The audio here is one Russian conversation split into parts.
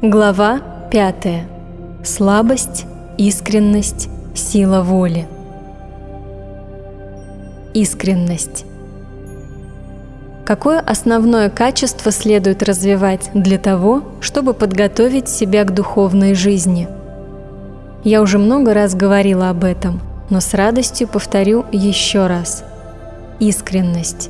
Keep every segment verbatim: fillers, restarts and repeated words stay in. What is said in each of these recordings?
Глава пятая. Слабость, искренность, сила воли. Искренность. Какое основное качество следует развивать для того, чтобы подготовить себя к духовной жизни? Я уже много раз говорила об этом, но с радостью повторю еще раз. Искренность.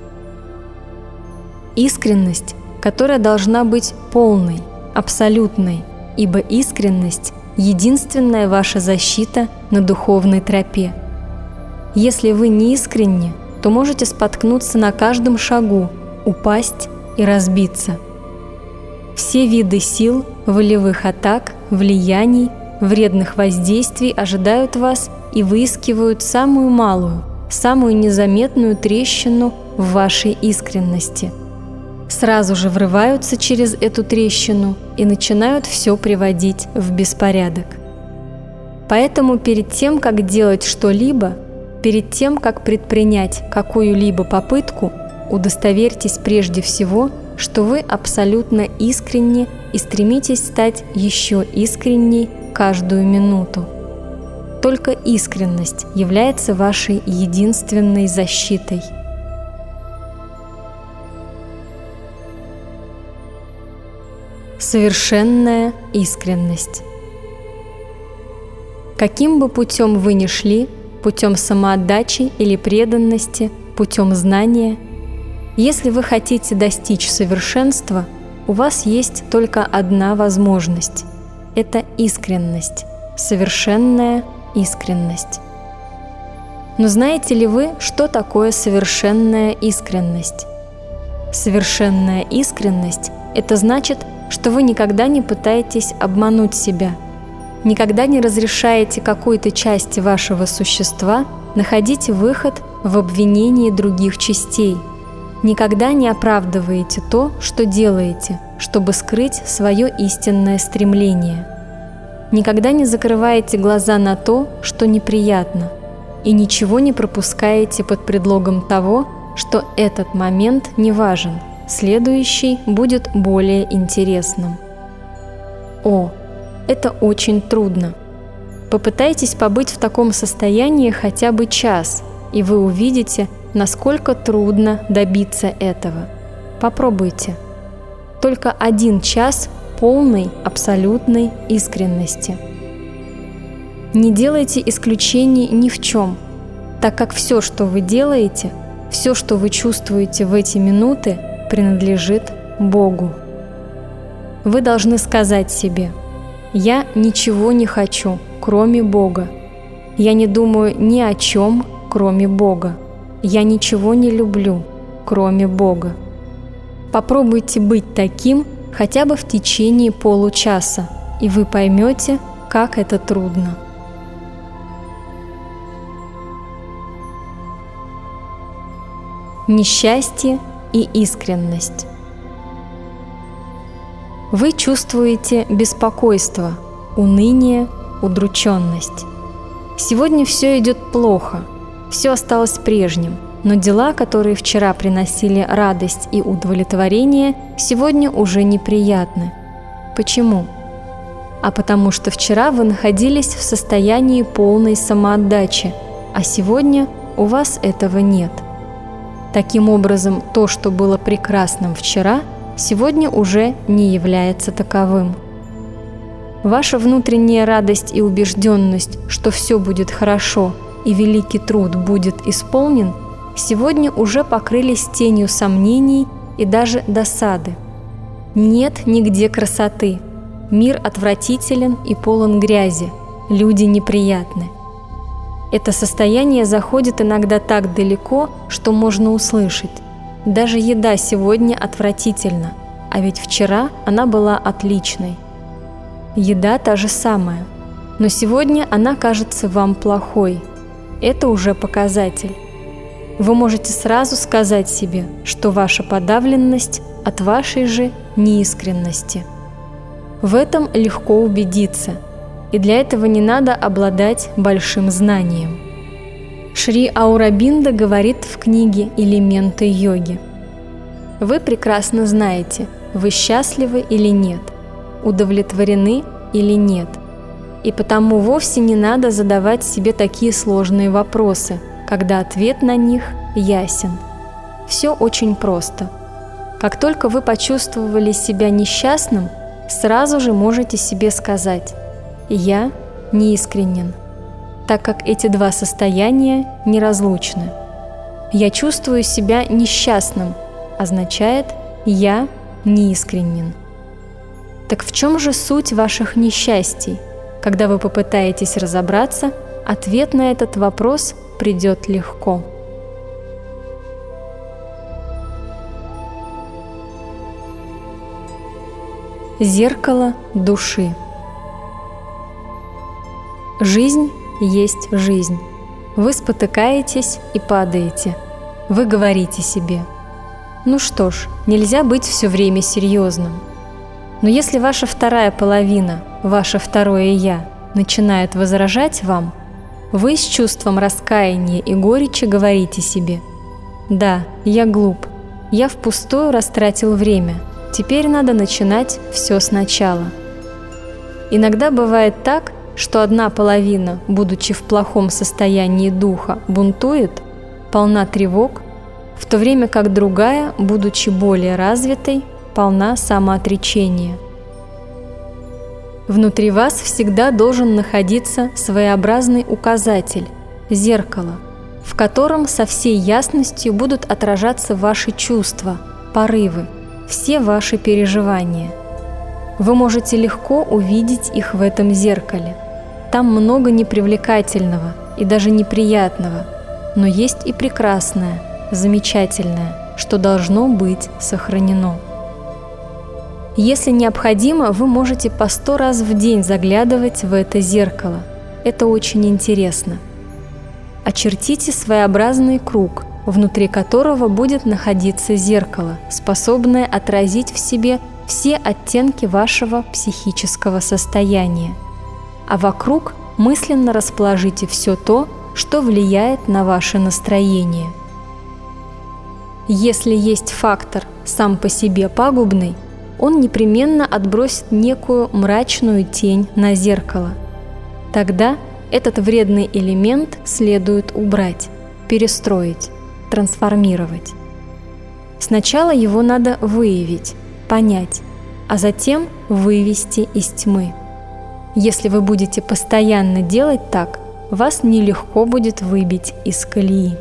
Искренность, которая должна быть полной, абсолютной, ибо искренность – единственная ваша защита на духовной тропе. Если вы не искренни, то можете споткнуться на каждом шагу, упасть и разбиться. Все виды сил, волевых атак, влияний, вредных воздействий ожидают вас и выискивают самую малую, самую незаметную трещину в вашей искренности. Сразу же врываются через эту трещину и начинают все приводить в беспорядок. Поэтому перед тем, как делать что-либо, перед тем, как предпринять какую-либо попытку, удостоверьтесь прежде всего, что вы абсолютно искренни и стремитесь стать еще искренней каждую минуту. Только искренность является вашей единственной защитой. Совершенная искренность. Каким бы путем вы ни шли, путем самоотдачи или преданности, путем знания, если вы хотите достичь совершенства, у вас есть только одна возможность – это искренность, совершенная искренность. Но знаете ли вы, что такое совершенная искренность? Совершенная искренность – это значит, что вы никогда не пытаетесь обмануть себя, никогда не разрешаете какой-то части вашего существа находить выход в обвинении других частей, никогда не оправдываете то, что делаете, чтобы скрыть свое истинное стремление, никогда не закрываете глаза на то, что неприятно, и ничего не пропускаете под предлогом того, что этот момент не важен. Следующий будет более интересным. О, это очень трудно. Попытайтесь побыть в таком состоянии хотя бы час, и вы увидите, насколько трудно добиться этого. Попробуйте. Только один час полной, абсолютной искренности. Не делайте исключений ни в чем, так как все, что вы делаете, все, что вы чувствуете в эти минуты, принадлежит Богу. Вы должны сказать себе: «Я ничего не хочу, кроме Бога. Я не думаю ни о чем, кроме Бога. Я ничего не люблю, кроме Бога». Попробуйте быть таким хотя бы в течение получаса, и вы поймете, как это трудно. Несчастье и искренность. Вы чувствуете беспокойство, уныние, удрученность. Сегодня все идет плохо, все осталось прежним, но дела, которые вчера приносили радость и удовлетворение, сегодня уже неприятны. Почему? А потому что вчера вы находились в состоянии полной самоотдачи, а сегодня у вас этого нет. Таким образом, то, что было прекрасным вчера, сегодня уже не является таковым. Ваша внутренняя радость и убежденность, что все будет хорошо и великий труд будет исполнен, сегодня уже покрылись тенью сомнений и даже досады. Нет нигде красоты. Мир отвратителен и полон грязи. Люди неприятны. Это состояние заходит иногда так далеко, что можно услышать: даже еда сегодня отвратительна, а ведь вчера она была отличной. Еда та же самая, но сегодня она кажется вам плохой. Это уже показатель. Вы можете сразу сказать себе, что ваша подавленность от вашей же неискренности. В этом легко убедиться. И для этого не надо обладать большим знанием. Шри Аурабинда говорит в книге «Элементы йоги». Вы прекрасно знаете, вы счастливы или нет. удовлетворены или нет. И потому вовсе не надо задавать себе такие сложные вопросы, когда ответ на них ясен. Все очень просто. Как только вы почувствовали себя несчастным, сразу же можете себе сказать: «Я неискренен», так как эти два состояния неразлучны. «Я чувствую себя несчастным» означает «я неискренен». Так в чем же суть ваших несчастий? Когда вы попытаетесь разобраться, ответ на этот вопрос придет легко. Зеркало души. Жизнь есть жизнь. Вы спотыкаетесь и падаете. Вы говорите себе: «Ну что ж, нельзя быть все время серьезным». Но если ваша вторая половина, ваше второе «я», начинает возражать вам, вы с чувством раскаяния и горечи говорите себе: «Да, я глуп, я впустую растратил время, теперь надо начинать все сначала». Иногда бывает так, что одна половина, будучи в плохом состоянии духа, бунтует, полна тревог, в то время как другая, будучи более развитой, полна самоотречения. Внутри вас всегда должен находиться своеобразный указатель – зеркало, в котором со всей ясностью будут отражаться ваши чувства, порывы, все ваши переживания. Вы можете легко увидеть их в этом зеркале. Там много непривлекательного и даже неприятного, но есть и прекрасное, замечательное, что должно быть сохранено. Если необходимо, вы можете по сто раз в день заглядывать в это зеркало. Это очень интересно. Очертите своеобразный круг, внутри которого будет находиться зеркало, способное отразить в себе все оттенки вашего психического состояния. А вокруг мысленно расположите все то, что влияет на ваше настроение. Если есть фактор сам по себе пагубный, он непременно отбросит некую мрачную тень на зеркало. Тогда этот вредный элемент следует убрать, перестроить, трансформировать. Сначала его надо выявить, понять, а затем вывести из тьмы. Если вы будете постоянно делать так, вас нелегко будет выбить из колеи.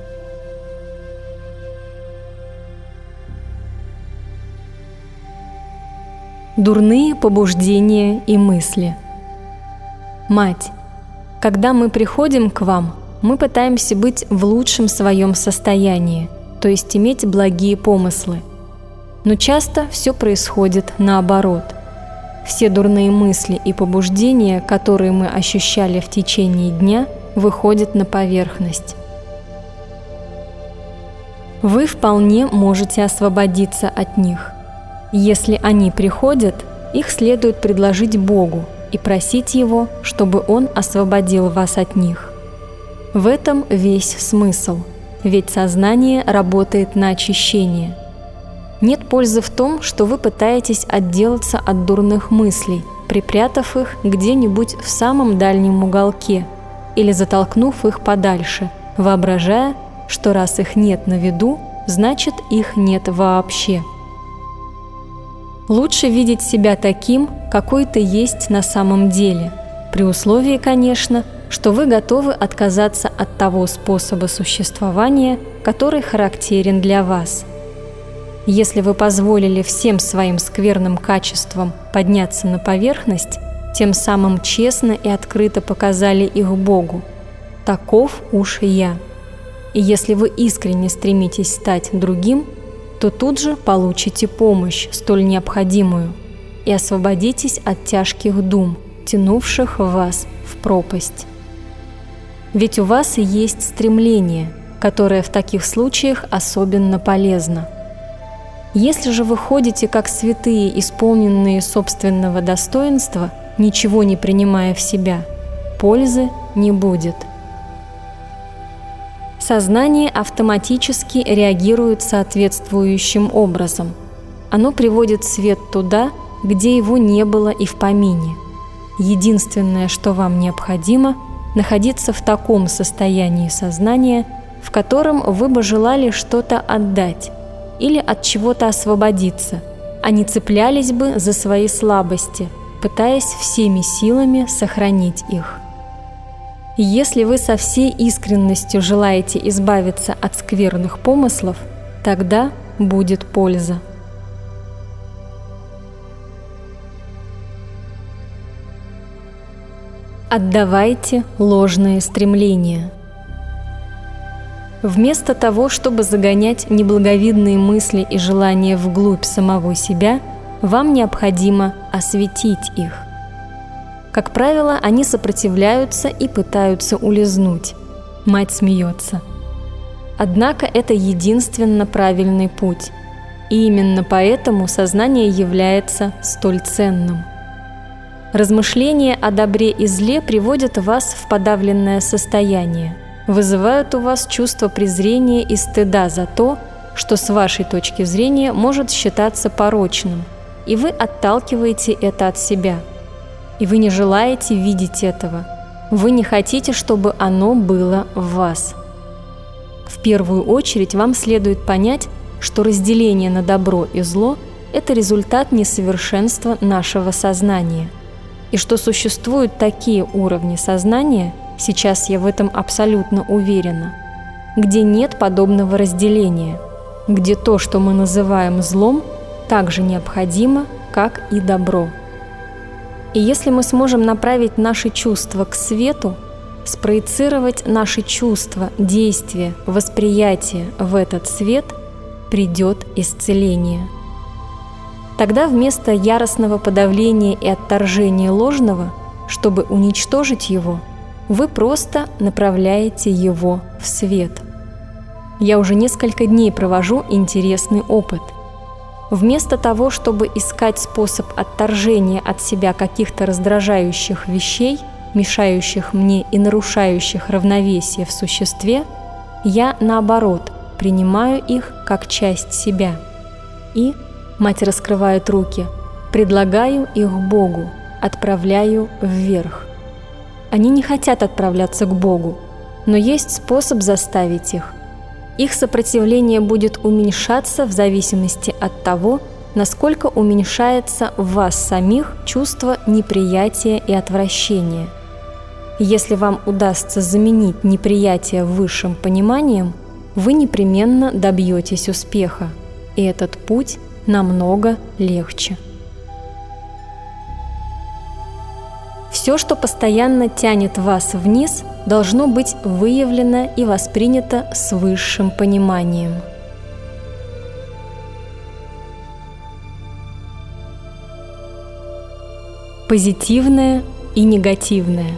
Дурные побуждения и мысли. Мать, когда мы приходим к вам, мы пытаемся быть в лучшем своем состоянии, то есть иметь благие помыслы. Но часто все происходит наоборот. Все дурные мысли и побуждения, которые мы ощущали в течение дня, выходят на поверхность. Вы вполне можете освободиться от них. Если они приходят, их следует предложить Богу и просить Его, чтобы Он освободил вас от них. В этом весь смысл, ведь сознание работает на очищение. Нет пользы в том, что вы пытаетесь отделаться от дурных мыслей, припрятав их где-нибудь в самом дальнем уголке или затолкнув их подальше, воображая, что раз их нет на виду, значит их нет вообще. Лучше видеть себя таким, какой ты есть на самом деле, при условии, конечно, что вы готовы отказаться от того способа существования, который характерен для вас. Если вы позволили всем своим скверным качествам подняться на поверхность, тем самым честно и открыто показали их Богу. Таков уж я. И если вы искренне стремитесь стать другим, то тут же получите помощь, столь необходимую, и освободитесь от тяжких дум, тянувших вас в пропасть. Ведь у вас есть стремление, которое в таких случаях особенно полезно. Если же вы ходите как святые, исполненные собственного достоинства, ничего не принимая в себя, пользы не будет. Сознание автоматически реагирует соответствующим образом. Оно приводит свет туда, где его не было и в помине. Единственное, что вам необходимо, находиться в таком состоянии сознания, в котором вы бы желали что-то отдать или от чего-то освободиться, а не цеплялись бы за свои слабости, пытаясь всеми силами сохранить их. Если вы со всей искренностью желаете избавиться от скверных помыслов, тогда будет польза. Отдавайте ложные стремления. Вместо того, чтобы загонять неблаговидные мысли и желания вглубь самого себя, вам необходимо осветить их. Как правило, они сопротивляются и пытаются улизнуть. Мать смеется. Однако это единственно правильный путь, и именно поэтому сознание является столь ценным. Размышления о добре и зле приводят вас в подавленное состояние, вызывают у вас чувство презрения и стыда за то, что с вашей точки зрения может считаться порочным, и вы отталкиваете это от себя. И вы не желаете видеть этого, вы не хотите, чтобы оно было в вас. В первую очередь вам следует понять, что разделение на добро и зло – это результат несовершенства нашего сознания, и что существуют такие уровни сознания, сейчас я в этом абсолютно уверена, где нет подобного разделения, где то, что мы называем злом, так же необходимо, как и добро. И если мы сможем направить наши чувства к свету, спроецировать наши чувства, действия, восприятие в этот свет, придет исцеление. Тогда вместо яростного подавления и отторжения ложного, чтобы уничтожить его, вы просто направляете его в свет. Я уже несколько дней провожу интересный опыт. Вместо того, чтобы искать способ отторжения от себя каких-то раздражающих вещей, мешающих мне и нарушающих равновесие в существе, я, наоборот, принимаю их как часть себя. И, мать раскрывает руки, предлагаю их Богу, отправляю вверх. Они не хотят отправляться к Богу, но есть способ заставить их. Их сопротивление будет уменьшаться в зависимости от того, насколько уменьшается в вас самих чувство неприятия и отвращения. Если вам удастся заменить неприятие высшим пониманием, вы непременно добьетесь успеха, и этот путь намного легче. Все, что постоянно тянет вас вниз, должно быть выявлено и воспринято с высшим пониманием. Позитивное и негативное.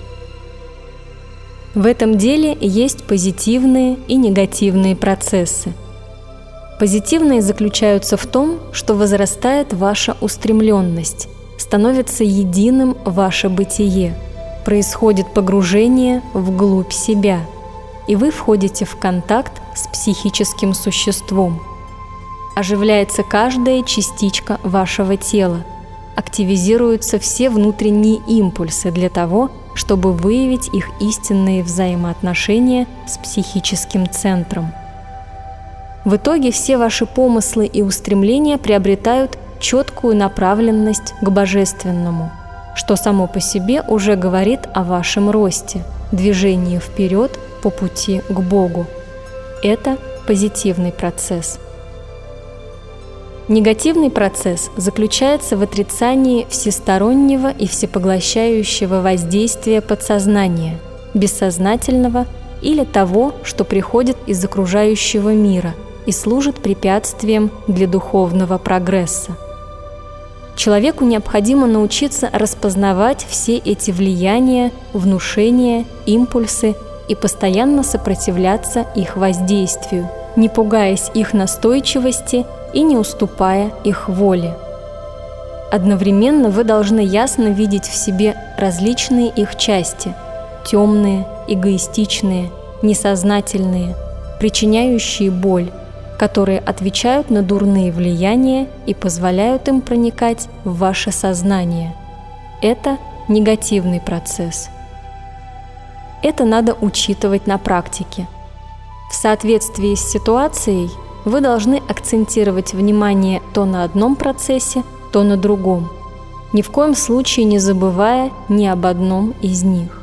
В этом деле есть позитивные и негативные процессы. Позитивные заключаются в том, что возрастает ваша устремленность, становится единым ваше бытие, происходит погружение вглубь себя, и вы входите в контакт с психическим существом. Оживляется каждая частичка вашего тела, активизируются все внутренние импульсы для того, чтобы выявить их истинные взаимоотношения с психическим центром. В итоге все ваши помыслы и устремления приобретают четкую направленность к Божественному, что само по себе уже говорит о вашем росте, движении вперед по пути к Богу. Это позитивный процесс. Негативный процесс заключается в отрицании всестороннего и всепоглощающего воздействия подсознания, бессознательного или того, что приходит из окружающего мира и служит препятствием для духовного прогресса. Человеку необходимо научиться распознавать все эти влияния, внушения, импульсы и постоянно сопротивляться их воздействию, не пугаясь их настойчивости и не уступая их воле. Одновременно вы должны ясно видеть в себе различные их части – темные, эгоистичные, несознательные, причиняющие боль, которые отвечают на дурные влияния и позволяют им проникать в ваше сознание. Это негативный процесс. Это надо учитывать на практике. В соответствии с ситуацией вы должны акцентировать внимание то на одном процессе, то на другом, ни в коем случае не забывая ни об одном из них.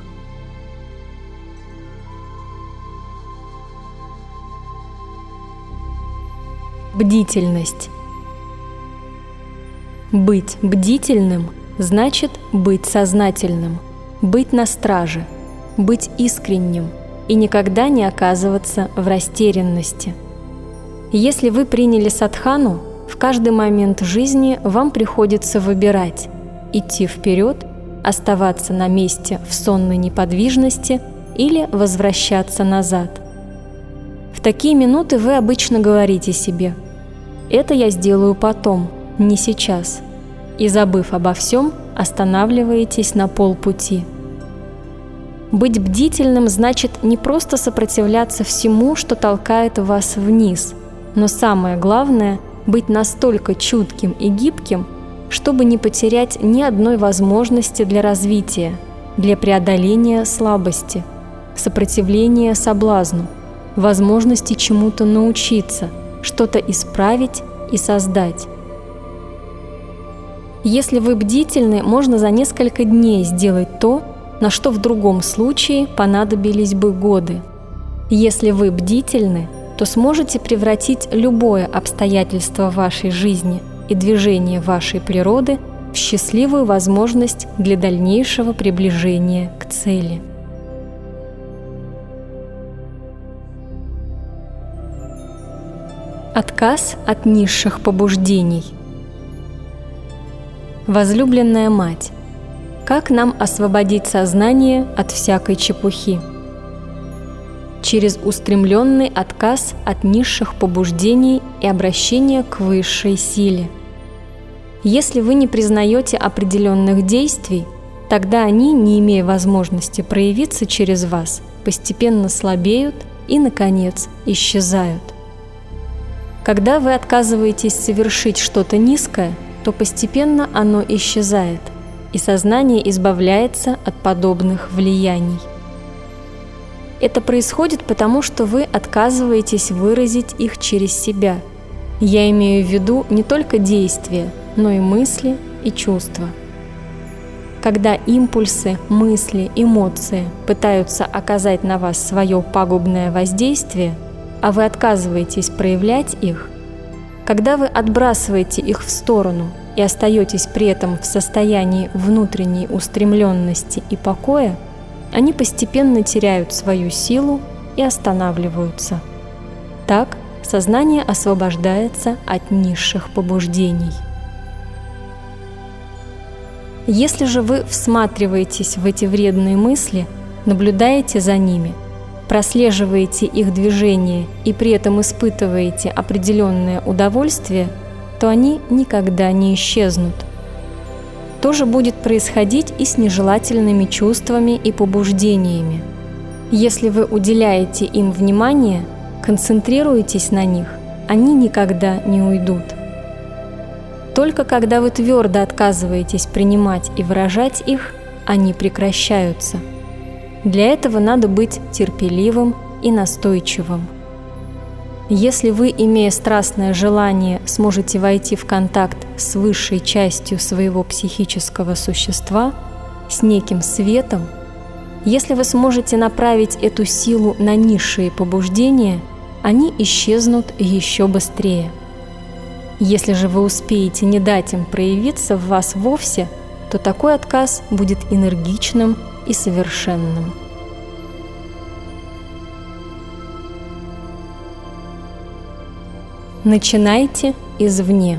Бдительность. Быть бдительным значит быть сознательным, быть на страже, быть искренним и никогда не оказываться в растерянности. Если вы приняли садхану, в каждый момент жизни вам приходится выбирать – идти вперед, оставаться на месте в сонной неподвижности или возвращаться назад. В такие минуты вы обычно говорите себе: «Это я сделаю потом, не сейчас», и, забыв обо всем, останавливаетесь на полпути. Быть бдительным значит не просто сопротивляться всему, что толкает вас вниз, но самое главное – быть настолько чутким и гибким, чтобы не потерять ни одной возможности для развития, для преодоления слабости, сопротивления соблазну, возможности чему-то научиться, что-то исправить и создать. Если вы бдительны, можно за несколько дней сделать то, на что в другом случае понадобились бы годы. Если вы бдительны, то сможете превратить любое обстоятельство вашей жизни и движение вашей природы в счастливую возможность для дальнейшего приближения к цели. Отказ от низших побуждений. Возлюбленная мать, как нам освободить сознание от всякой чепухи? Через устремленный отказ от низших побуждений и обращение к высшей силе. Если вы не признаете определенных действий, тогда они, не имея возможности проявиться через вас, постепенно слабеют и, наконец, исчезают. Когда вы отказываетесь совершить что-то низкое, то постепенно оно исчезает, и сознание избавляется от подобных влияний. Это происходит потому, что вы отказываетесь выразить их через себя. Я имею в виду не только действия, но и мысли и чувства. Когда импульсы, мысли, эмоции пытаются оказать на вас свое пагубное воздействие, а вы отказываетесь проявлять их, когда вы отбрасываете их в сторону и остаетесь при этом в состоянии внутренней устремленности и покоя, они постепенно теряют свою силу и останавливаются. Так сознание освобождается от низших побуждений. Если же вы всматриваетесь в эти вредные мысли, наблюдаете за ними, прослеживаете их движение и при этом испытываете определенное удовольствие, то они никогда не исчезнут. То же будет происходить и с нежелательными чувствами и побуждениями. Если вы уделяете им внимание, концентрируетесь на них, они никогда не уйдут. Только когда вы твердо отказываетесь принимать и выражать их, они прекращаются. Для этого надо быть терпеливым и настойчивым. Если вы, имея страстное желание, сможете войти в контакт с высшей частью своего психического существа, с неким светом, если вы сможете направить эту силу на низшие побуждения, они исчезнут еще быстрее. Если же вы успеете не дать им проявиться в вас вовсе, то такой отказ будет энергичным и совершенным. Начинайте извне.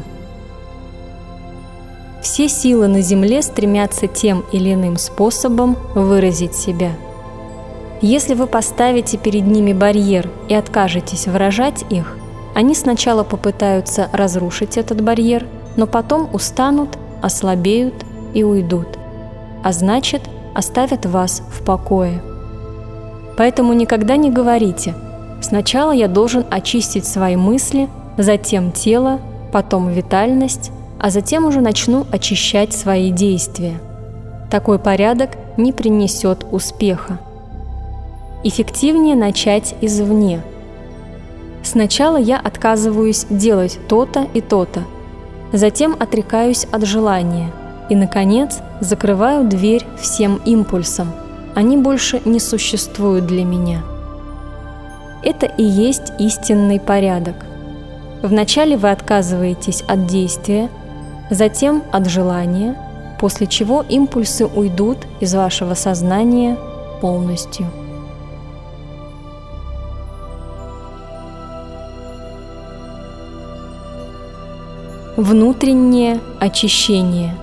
Все силы на Земле стремятся тем или иным способом выразить себя. Если вы поставите перед ними барьер и откажетесь выражать их, они сначала попытаются разрушить этот барьер, но потом устанут, ослабеют и уйдут, а значит, оставят вас в покое. Поэтому никогда не говорите: Сначала я должен очистить свои мысли, затем тело, потом витальность, а затем уже начну очищать свои действия. Такой порядок не принесет успеха. Эффективнее начать извне. Сначала я отказываюсь делать то-то и то-то, затем отрекаюсь от желания и, наконец, закрываю дверь всем импульсам. Они больше не существуют для меня. Это и есть истинный порядок. Вначале вы отказываетесь от действия, затем от желания, после чего импульсы уйдут из вашего сознания полностью. Внутреннее очищение.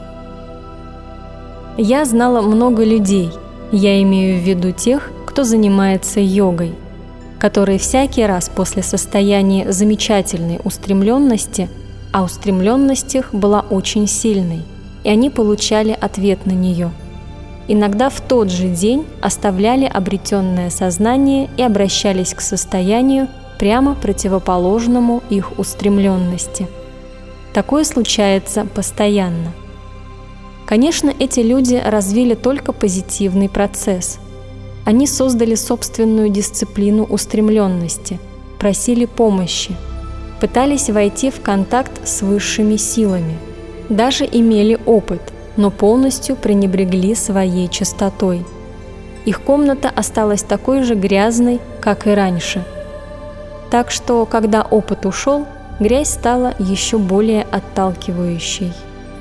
Я знала много людей, я имею в виду тех, кто занимается йогой, которые всякий раз после состояния замечательной устремленности, а устремленность их была очень сильной, и они получали ответ на нее. Иногда в тот же день оставляли обретенное сознание и обращались к состоянию, прямо противоположному их устремленности. Такое случается постоянно. Конечно, эти люди развили только позитивный процесс. Они создали собственную дисциплину устремленности, просили помощи, пытались войти в контакт с высшими силами, даже имели опыт, но полностью пренебрегли своей чистотой. Их комната осталась такой же грязной, как и раньше. Так что, когда опыт ушел, грязь стала еще более отталкивающей.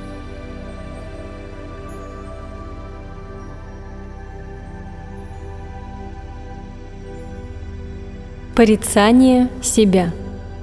Порицание себя.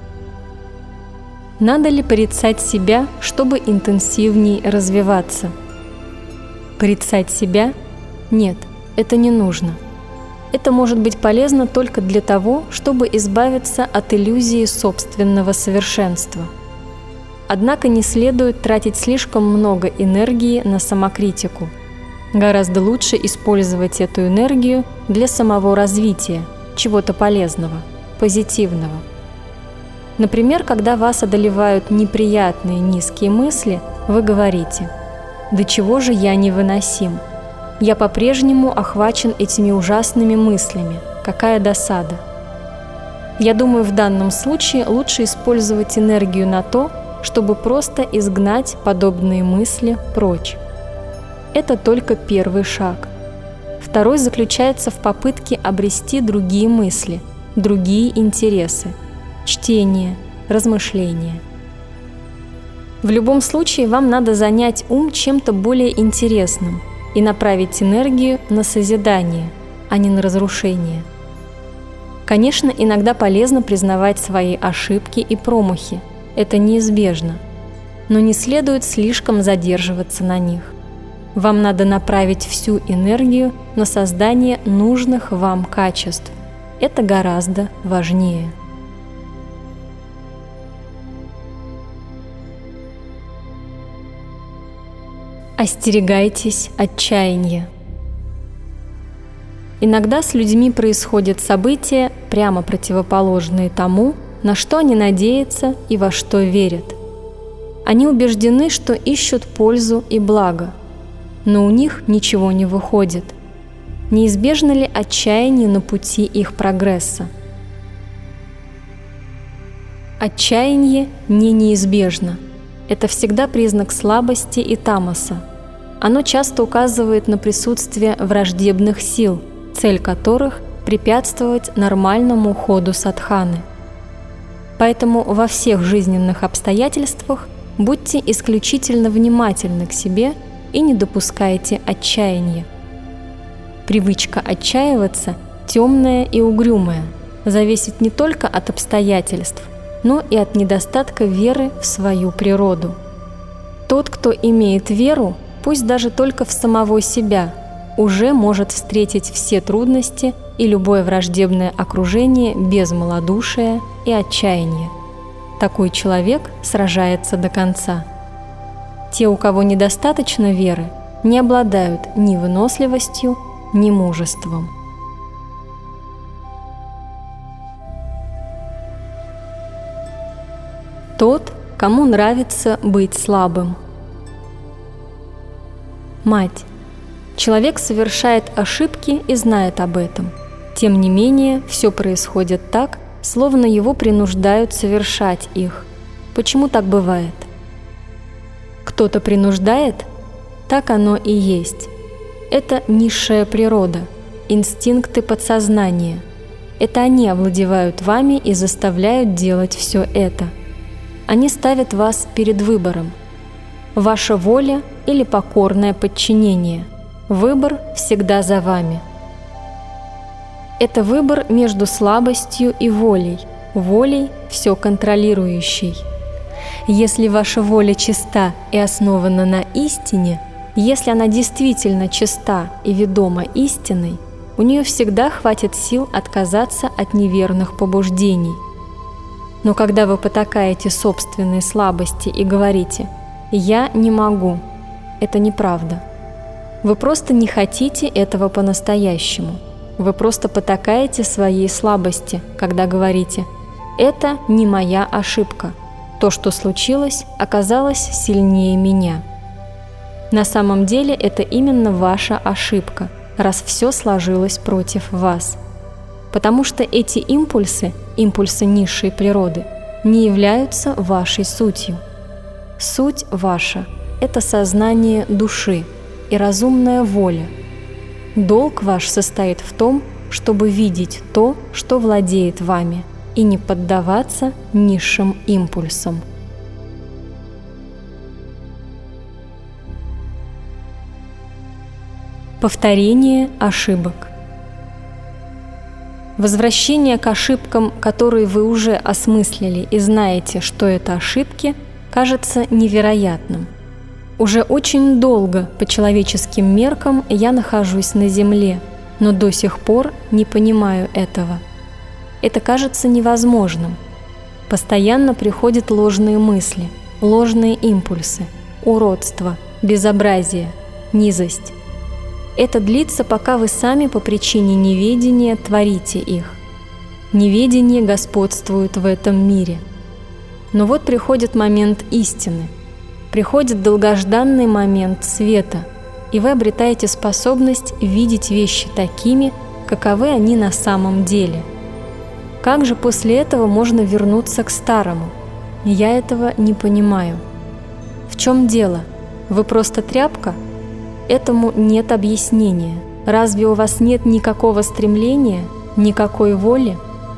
Надо ли порицать себя, чтобы интенсивней развиваться? Порицать себя? Нет, это не нужно. Это может быть полезно только для того, чтобы избавиться от иллюзии собственного совершенства. Однако не следует тратить слишком много энергии на самокритику. Гораздо лучше использовать эту энергию для самого развития, чего-то полезного, позитивного. Например, когда вас одолевают неприятные низкие мысли, вы говорите: «Да чего же я невыносим? Я по-прежнему охвачен этими ужасными мыслями. Какая досада!» Я думаю, в данном случае лучше использовать энергию на то, чтобы просто изгнать подобные мысли прочь. Это только первый шаг. Второй заключается в попытке обрести другие мысли, другие интересы, чтение, размышления. В любом случае вам надо занять ум чем-то более интересным и направить энергию на созидание, а не на разрушение. Конечно, иногда полезно признавать свои ошибки и промахи, это неизбежно, но не следует слишком задерживаться на них. Вам надо направить всю энергию на создание нужных вам качеств. Это гораздо важнее. Остерегайтесь отчаяния. Иногда с людьми происходят события, прямо противоположные тому, на что они надеются и во что верят. Они убеждены, что ищут пользу и благо, но у них ничего не выходит. Неизбежно ли отчаяние на пути их прогресса? Отчаяние не неизбежно. Это всегда признак слабости и тамаса. Оно часто указывает на присутствие враждебных сил, цель которых – препятствовать нормальному ходу садханы. Поэтому во всех жизненных обстоятельствах будьте исключительно внимательны к себе и не допускайте отчаяния. Привычка отчаиваться, темная и угрюмая, зависит не только от обстоятельств, но и от недостатка веры в свою природу. Тот, кто имеет веру, пусть даже только в самого себя, уже может встретить все трудности и любое враждебное окружение без малодушия и отчаяния. Такой человек сражается до конца. Те, у кого недостаточно веры, не обладают ни выносливостью, ни мужеством. Тот, кому нравится быть слабым. Мать. Человек совершает ошибки и знает об этом. Тем не менее, все происходит так, словно его принуждают совершать их. Почему так бывает? Кто-то принуждает? Так оно и есть. Это низшая природа, инстинкты подсознания. Это они овладевают вами и заставляют делать все это. Они ставят вас перед выбором. Ваша воля или покорное подчинение. Выбор всегда за вами. Это выбор между слабостью и волей, волей все контролирующей. Если ваша воля чиста и основана на истине, если она действительно чиста и ведома истиной, у нее всегда хватит сил отказаться от неверных побуждений. Но когда вы потакаете собственной слабости и говорите «я не могу», это неправда. Вы просто не хотите этого по-настоящему. Вы просто потакаете своей слабости, когда говорите «это не моя ошибка. То, что случилось, оказалось сильнее меня». На самом деле это именно ваша ошибка, раз все сложилось против вас. Потому что эти импульсы, импульсы низшей природы, не являются вашей сутью. Суть ваша – это сознание души и разумная воля. Долг ваш состоит в том, чтобы видеть то, что владеет вами, и не поддаваться низшим импульсам. Повторение ошибок. Возвращение к ошибкам, которые вы уже осмыслили и знаете, что это ошибки, кажется невероятным. Уже очень долго по человеческим меркам я нахожусь на земле, но до сих пор не понимаю этого. Это кажется невозможным. Постоянно приходят ложные мысли, ложные импульсы, уродство, безобразие, низость. Это длится, пока вы сами по причине неведения творите их. Неведение господствует в этом мире. Но вот приходит момент истины, приходит долгожданный момент света, и вы обретаете способность видеть вещи такими, каковы они на самом деле. Как же после этого можно вернуться к старому? Я этого не понимаю. В чем дело? Вы просто тряпка? Этому нет объяснения. Разве у вас нет никакого стремления, никакой воли?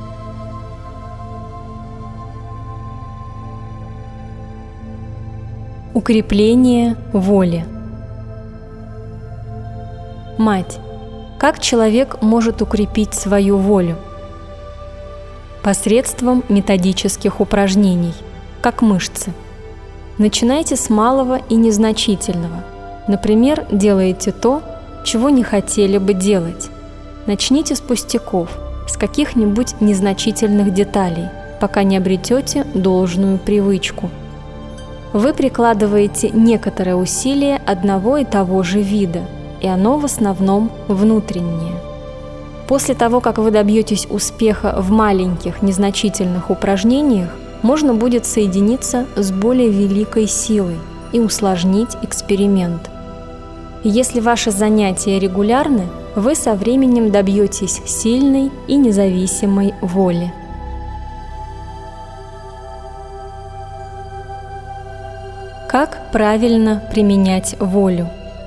Укрепление воли. Мать. Как человек может укрепить свою волю? Посредством методических упражнений, как мышцы. Начинайте с малого и незначительного. Например, делаете то, чего не хотели бы делать. Начните с пустяков, с каких-нибудь незначительных деталей, пока не обретете должную привычку. Вы прикладываете некоторое усилие одного и того же вида, и оно в основном внутреннее. После того, как вы добьетесь успеха в маленьких незначительных упражнениях, можно будет соединиться с более великой силой и усложнить эксперимент. Если ваши занятия регулярны, вы со временем добьетесь сильной и независимой воли. Как правильно применять волю?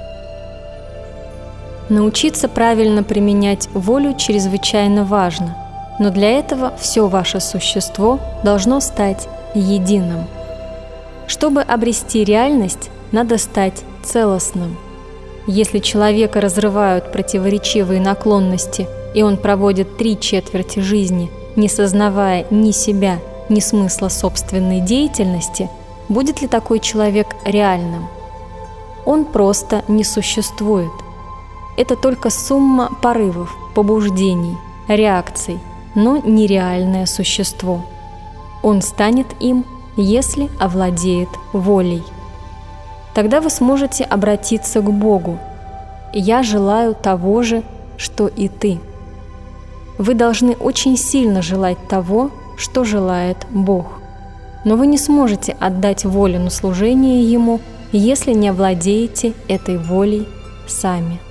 Научиться правильно применять волю чрезвычайно важно, но для этого все ваше существо должно стать единым. Чтобы обрести реальность, надо стать целостным. Если человека разрывают противоречивые наклонности, и он проводит три четверти жизни, не сознавая ни себя, ни смысла собственной деятельности, будет ли такой человек реальным? Он просто не существует. Это только сумма порывов, побуждений, реакций, но нереальное существо. Он станет им, если овладеет волей. Тогда вы сможете обратиться к Богу. «Я желаю того же, что и ты». Вы должны очень сильно желать того, что желает Бог. но вы не сможете отдать волю на служение Ему, если не овладеете этой волей сами.